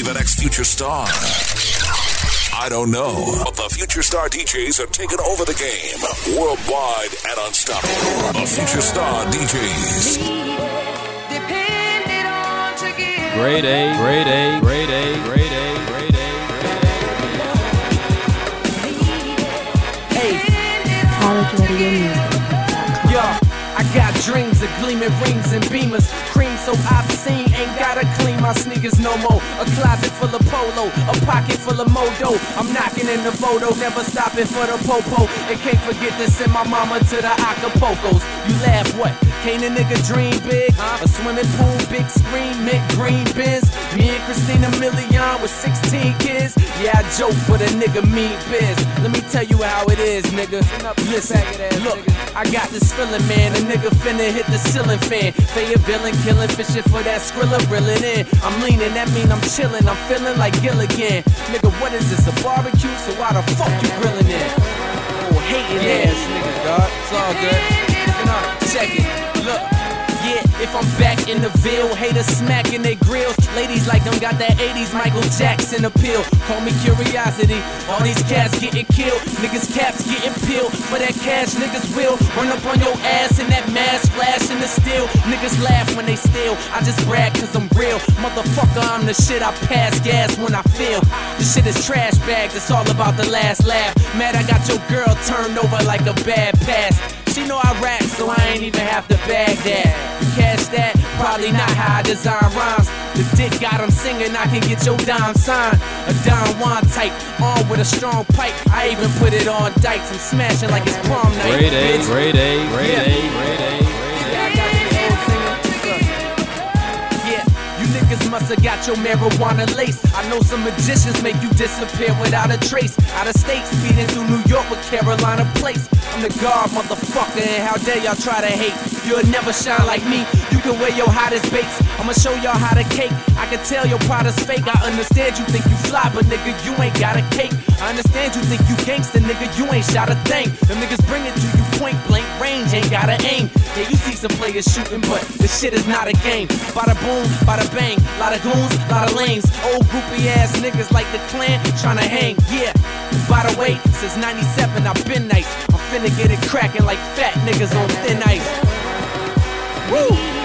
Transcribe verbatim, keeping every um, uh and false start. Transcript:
the next future star? I don't know, but the Future Star D Js are taking over the game, worldwide and unstoppable. The Future Star D Js. Grade A, grade A, grade A, grade A, grade A, grade A. Hey, college radio music. Yo, I got dreams of gleaming rings and beamers. Cream so obscene, ain't gotta clean my sneakers no more. A closet full of polo, a pocket full of modo. I'm knocking in the photo, never stopping for the popo. And can't forget to send my mama to the Acapulcos. You laugh, what? Can't a nigga dream big? Huh? A swimming pool, big screen, mint green bins. Me and Christina Milian with sixteen kids. Yeah, I joke, but a nigga mean biz. Let me tell you how it is, nigga. Listen, look, I got this feeling, man. A nigga finna hit the ceiling fan. Fayetteville and killing, fishing for that Skrilla, reeling in. I'm leaning, that mean I'm chilling. I'm feeling like Gilligan. Nigga, what is this, a barbecue? So why the fuck you grilling in? Oh, hating ass niggas, dog. It's all good. Check it. Look. Yeah, if I'm back in the Ville, haters smacking their grills. Ladies like them got that eighties Michael Jackson appeal. Call me curiosity, all these cats getting killed. Niggas caps getting peeled. For that cash, niggas will run up on your ass in that mask flash in the steel. Niggas laugh when they steal, I just brag cause I'm real. Motherfucker, I'm the shit, I pass gas when I feel. This shit is trash bags, it's all about the last laugh. Mad I got your girl turned over like a bad pass. She know I rap, so I ain't even have to bag that. You cash that, probably not how I design rhymes. The dick got him singing, I can get your dime sign. A Don Juan type, armed with a strong pipe. I even put it on dikes, I'm smashing like it's prom night. Grade A, grade A, grade A, grade A, grade A. Niggas must have got your marijuana lace. I know some magicians make you disappear without a trace. Out of state, speeding through New York with Carolina plates. I'm the guard, motherfucker, and how dare y'all try to hate. You'll never shine like me, you can wear your hottest baits. I'ma show y'all how to cake. I can tell your product's fake. I understand you think you fly, but nigga, you ain't got a cake. I understand you think you gangsta, nigga, you ain't shot a thing. Them niggas bring it to you point blank range, ain't gotta aim. Yeah, you see some players shooting, but this shit is not a game. Bada boom, bada bang, lot of goons, lot of lames. Old groupie ass niggas like the Klan, tryna hang, yeah. By the way, since ninety-seven I've been nice. I'm finna get it cracking like fat niggas on thin ice. Woo!